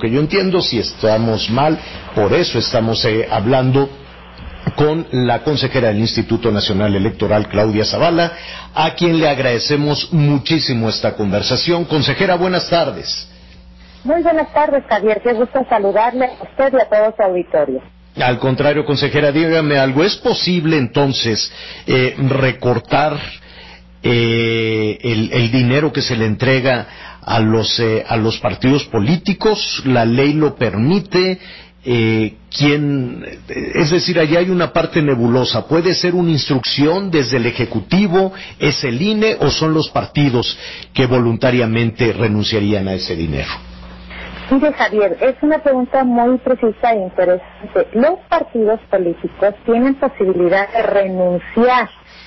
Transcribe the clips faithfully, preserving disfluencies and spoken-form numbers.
que yo entiendo. Si estamos mal, por eso estamos eh, hablando con la consejera del Instituto Nacional Electoral, Claudia Zavala, a quien le agradecemos muchísimo esta conversación. Consejera, buenas tardes. Muy buenas tardes, Javier. Qué gusto saludarle a usted y a todo su auditorio. Al contrario, consejera, dígame algo. ¿Es posible entonces eh, recortar eh, el, el dinero que se le entrega a los eh, a los partidos políticos? ¿La ley lo permite? Eh, ¿quién? Es decir, allá hay una parte nebulosa. ¿Puede ser una instrucción desde el Ejecutivo? ¿Es el I N E o son los partidos que voluntariamente renunciarían a ese dinero? Mire, Javier, es una pregunta muy precisa e interesante. Los partidos políticos tienen posibilidad de renunciar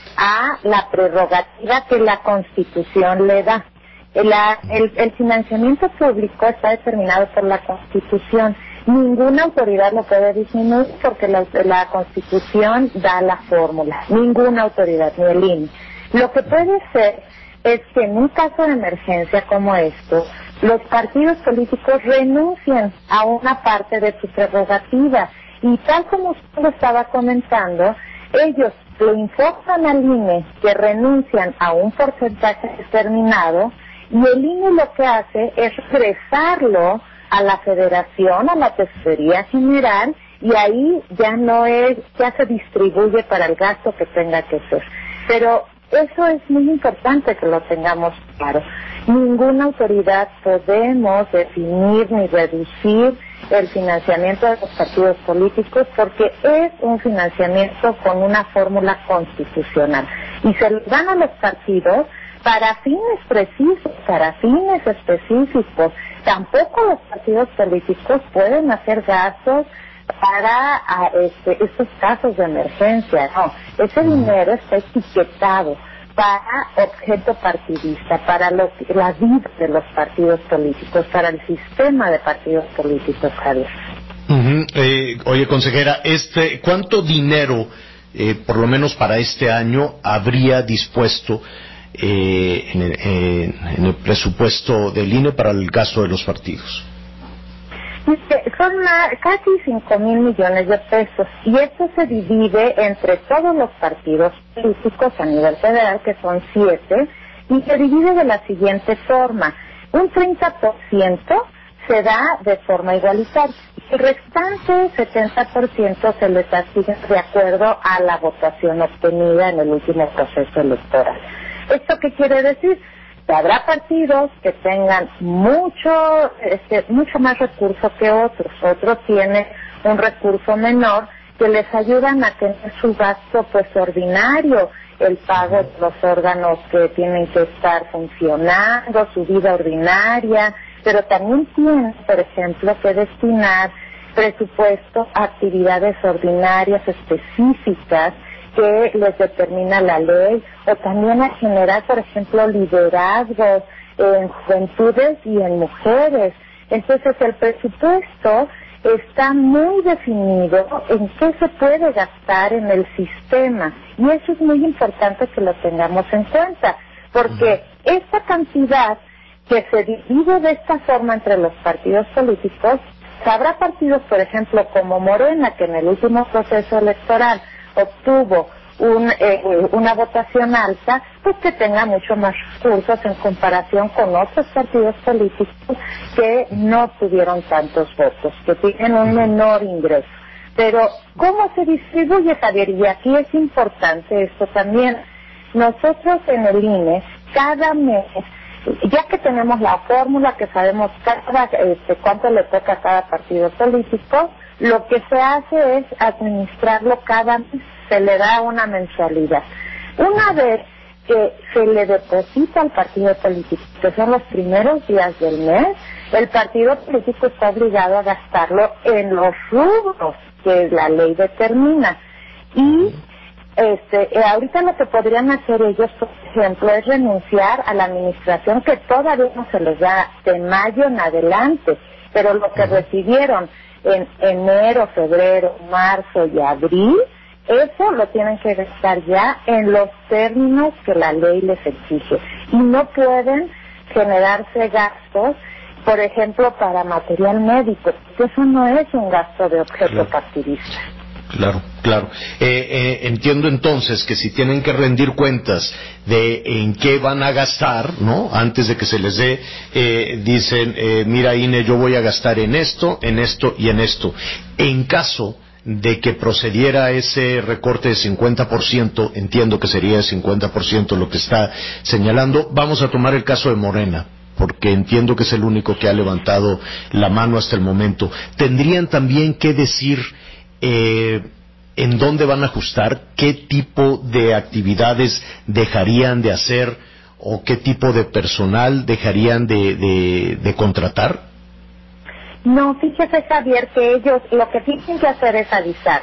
a la prerrogativa que la Constitución le da. El, el, el financiamiento público está determinado por la Constitución. Ninguna autoridad lo puede disminuir porque la, la Constitución da la fórmula. Ninguna autoridad, ni el I N E. Lo que puede ser es que en un caso de emergencia como esto, los partidos políticos renuncian a una parte de su prerrogativa. Y tal como usted lo estaba comentando, ellos le informan al I N E que renuncian a un porcentaje determinado, y el I N E lo que hace es regresarlo a la Federación, a la Tesorería General, y ahí ya no es, ya se distribuye para el gasto que tenga que ser. Pero eso es muy importante que lo tengamos claro. Ninguna autoridad podemos definir ni reducir el financiamiento de los partidos políticos porque es un financiamiento con una fórmula constitucional. Y se le dan a los partidos para fines precisos, para fines específicos. Tampoco los partidos políticos pueden hacer gastos para a, este, estos casos de emergencia. No, ese dinero está etiquetado para objeto partidista, para lo, la vida de los partidos políticos, para el sistema de partidos políticos, Javier. Uh-huh. Eh, oye, consejera, este, ¿cuánto dinero, eh, por lo menos para este año, habría dispuesto eh, en, el, eh, en el presupuesto del I N E para el gasto de los partidos? Son una, casi cinco mil millones de pesos, y esto se divide entre todos los partidos políticos a nivel federal, que son siete, y se divide de la siguiente forma: un treinta por ciento se da de forma igualitaria, y el restante setenta por ciento se les asigna de acuerdo a la votación obtenida en el último proceso electoral. ¿Esto qué quiere decir? Que habrá partidos que tengan mucho este, mucho más recursos que otros. Otros tienen un recurso menor que les ayudan a tener su gasto pues ordinario, el pago de los órganos que tienen que estar funcionando, su vida ordinaria, pero también tienen, por ejemplo, que destinar presupuesto a actividades ordinarias específicas que les determina la ley, o también a generar, por ejemplo, liderazgos en juventudes y en mujeres. Entonces el presupuesto está muy definido en qué se puede gastar en el sistema, y eso es muy importante que lo tengamos en cuenta, porque esta cantidad que se divide de esta forma entre los partidos políticos, habrá partidos, por ejemplo, como Morena, que en el último proceso electoral obtuvo un, eh, una votación alta, pues que tenga mucho más recursos en comparación con otros partidos políticos que no tuvieron tantos votos, que tienen un menor ingreso. Pero, ¿cómo se distribuye, Javier? Y aquí es importante esto también. Nosotros en el I N E, cada mes, ya que tenemos la fórmula, que sabemos cada, este, cuánto le toca a cada partido político, lo que se hace es administrarlo cada mes, se le da una mensualidad. Una vez que se le deposita al partido político, que son los primeros días del mes, el partido político está obligado a gastarlo en los rubros que la ley determina. Y este, eh, ahorita lo que podrían hacer ellos, por ejemplo, es renunciar a la administración que todavía no se les da de mayo en adelante, pero lo que recibieron en enero, febrero, marzo y abril, eso lo tienen que gastar ya en los términos que la ley les exige, y no pueden generarse gastos por ejemplo, para material médico, que eso no es un gasto de objeto claro. partidista. Claro, claro. Eh, eh, entiendo entonces que si tienen que rendir cuentas de en qué van a gastar, ¿no? Antes de que se les dé, eh, dicen, eh, mira, I N E, yo voy a gastar en esto, en esto y en esto. En caso de que procediera ese recorte de cincuenta por ciento, entiendo que sería de cincuenta por ciento lo que está señalando, vamos a tomar el caso de Morena, porque entiendo que es el único que ha levantado la mano hasta el momento. ¿Tendrían también que decir eh, en dónde van a ajustar, qué tipo de actividades dejarían de hacer o qué tipo de personal dejarían de, de, de contratar? No, fíjese, Javier, que ellos lo que tienen que hacer es avisar.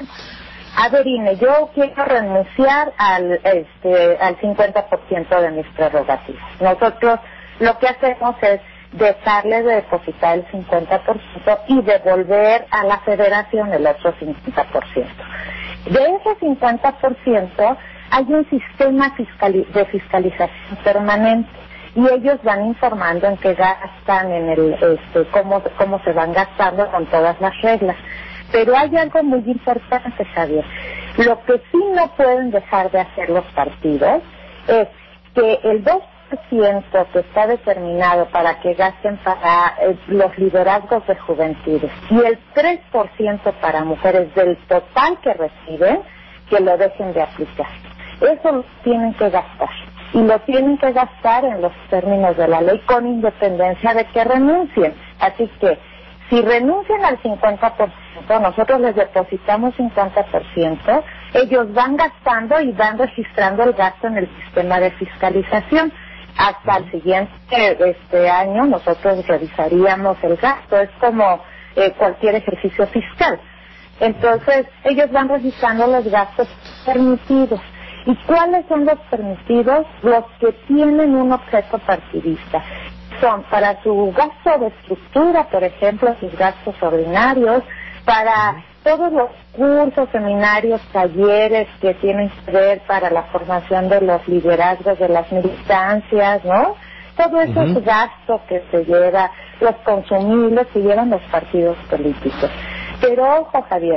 A ver, I N E, yo quiero renunciar al, este, al cincuenta por ciento de mis prerrogativas. Nosotros lo que hacemos es dejarle de depositar el cincuenta por ciento y devolver a la federación el otro cincuenta por ciento. De ese cincuenta por ciento hay un sistema fiscali- de fiscalización permanente y ellos van informando en qué gastan, en el, este, cómo, cómo se van gastando con todas las reglas. Pero hay algo muy importante, Javier. Lo que sí no pueden dejar de hacer los partidos es que el dos por ciento que está determinado para que gasten para eh, los liderazgos de juventudes y el tres por ciento para mujeres del total que reciben, que lo dejen de aplicar. Eso lo tienen que gastar. Y lo tienen que gastar en los términos de la ley con independencia de que renuncien. Así que, si renuncian al cincuenta por ciento, nosotros les depositamos cincuenta por ciento, ellos van gastando y van registrando el gasto en el sistema de fiscalización. Hasta el siguiente este año nosotros revisaríamos el gasto, es como eh, cualquier ejercicio fiscal. Entonces, ellos van registrando los gastos permitidos. ¿Y cuáles son los permitidos? Los que tienen un objeto partidista. Son para su gasto de estructura, por ejemplo, sus gastos ordinarios, para todos los cursos, seminarios, talleres que tienen que ver para la formación de los liderazgos de las militancias, ¿no? Todo eso uh-huh. es gasto que se lleva, los consumibles que llevan los partidos políticos. Pero ojo, Javier,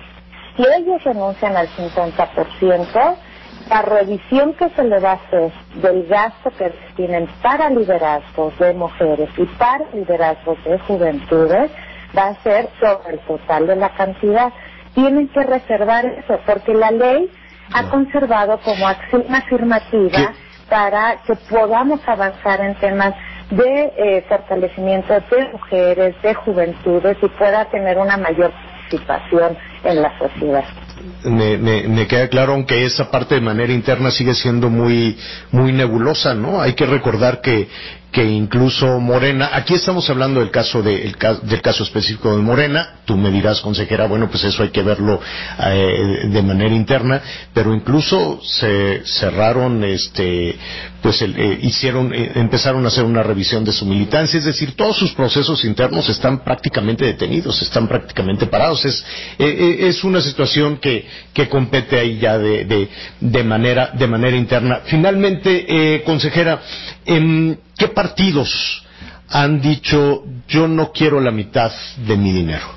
si ellos renuncian al cincuenta por ciento, la revisión que se le va a hacer del gasto que tienen para liderazgos de mujeres y para liderazgos de juventudes va a ser sobre el total de la cantidad. Tienen que reservar eso, porque la ley no. ha conservado como acción afirmativa ¿Qué? para que podamos avanzar en temas de eh, fortalecimiento de mujeres, de juventudes y pueda tener una mayor participación en la sociedad. Me, me, me queda claro, aunque esa parte de manera interna sigue siendo muy muy nebulosa, ¿no? Hay que recordar que que incluso Morena, aquí estamos hablando del caso de, el, del caso específico de Morena, tú me dirás, consejera, bueno, pues eso hay que verlo eh, de manera interna, pero incluso se cerraron, este, pues el, eh, hicieron, eh, empezaron a hacer una revisión de su militancia, es decir, todos sus procesos internos están prácticamente detenidos, están prácticamente parados, es, eh, es una situación que, que compete ahí ya de, de, de manera, de manera interna. Finalmente, eh, consejera, eh, ¿qué partidos han dicho yo no quiero la mitad de mi dinero?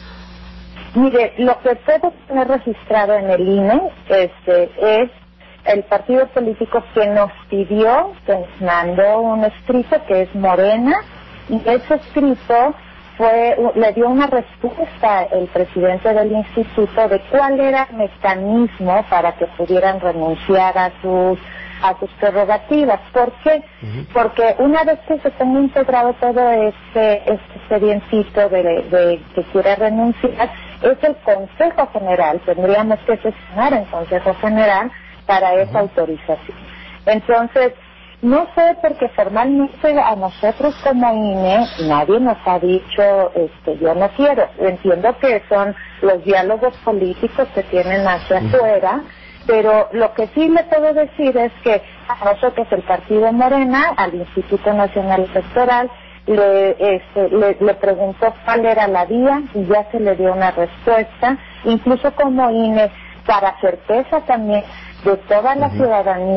Mire, lo que puedo tener registrado en el I N E este, es el partido político que nos pidió, que nos mandó un escrito que es Morena, y ese escrito fue, le dio una respuesta el presidente del instituto de cuál era el mecanismo para que pudieran renunciar a sus a sus prerrogativas. ¿Por qué? Uh-huh. Porque una vez que se tenga integrado todo este este expedientito de, de que quiere renunciar, es el Consejo General, tendríamos que sesionar en Consejo General para esa uh-huh. autorización. Entonces, no sé, porque formalmente a nosotros como I N E nadie nos ha dicho, este, yo no quiero. Entiendo que son los diálogos políticos que tienen hacia uh-huh. afuera, pero lo que sí le puedo decir es que a nosotros el Partido Morena, al Instituto Nacional Electoral, le, este, le, le preguntó cuál era la vía y ya se le dio una respuesta, incluso como I N E, para certeza también de toda la uh-huh. ciudadanía,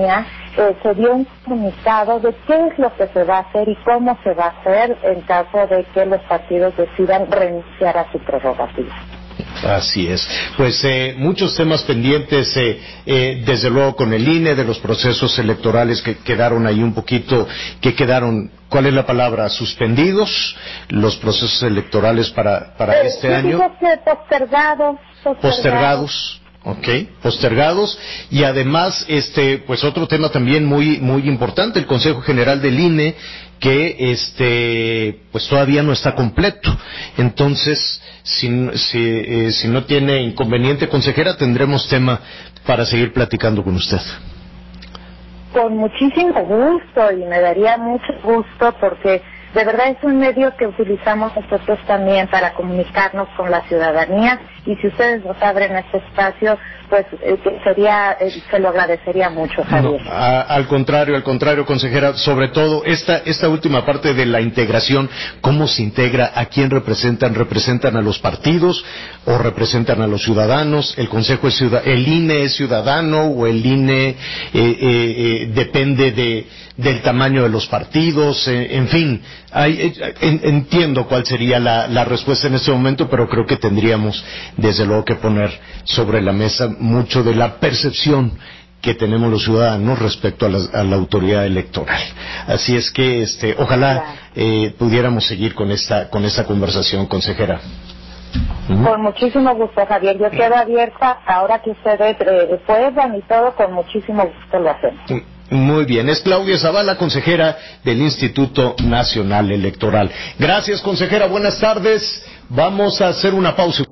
eh, se dio un comunicado de qué es lo que se va a hacer y cómo se va a hacer en caso de que los partidos decidan renunciar a su prerrogativa. Así es. Pues eh, muchos temas pendientes, eh, eh, desde luego con el I N E, de los procesos electorales que quedaron ahí un poquito, que quedaron, ¿cuál es la palabra? Suspendidos, los procesos electorales para, para Eh, este yo año. digo que postergados, postergados. Postergados. Ok, postergados, y además, este, pues otro tema también muy, muy importante, el Consejo General del I N E, que este, pues todavía no está completo. Entonces, si, si, eh, si no tiene inconveniente, consejera, tendremos tema para seguir platicando con usted. Con muchísimo gusto, y me daría mucho gusto porque de verdad es un medio que utilizamos nosotros también para comunicarnos con la ciudadanía, y si ustedes nos abren este espacio, pues eh, sería, eh, se lo agradecería mucho, Javier. No, a, al contrario, al contrario, consejera, sobre todo esta esta última parte de la integración, ¿cómo se integra? ¿A quién representan? ¿Representan a los partidos o representan a los ciudadanos? ¿El Consejo es ciudad, el I N E es ciudadano o el I N E eh, eh, eh, depende de del tamaño de los partidos? Eh, en fin, hay, eh, en, entiendo cuál sería la, la respuesta en este momento, pero creo que tendríamos desde luego que poner sobre la mesa mucho de la percepción que tenemos los ciudadanos respecto a la, a la autoridad electoral. Así es que, este, ojalá eh, pudiéramos seguir con esta con esta conversación, consejera. ¿Mm? Con muchísimo gusto, Javier. Yo quedo abierta ahora que ustedes eh, puedan y todo, con muchísimo gusto lo hacemos. Muy bien, es Claudia Zavala, consejera del Instituto Nacional Electoral. Gracias, consejera, buenas tardes. Vamos a hacer una pausa.